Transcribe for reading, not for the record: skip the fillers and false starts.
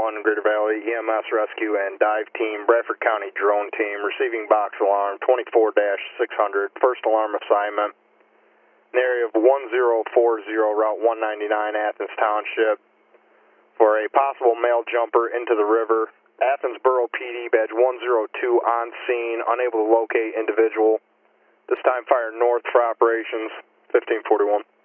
911, Greater Valley EMS Rescue and Dive Team, Bradford County Drone Team, receiving box alarm 24-600, first alarm assignment, in the area of 1040, Route 199, Athens Township, for a possible male jumper into the river. Athens Borough PD, badge 102 on scene, unable to locate individual. This time fire north for operations, 1541.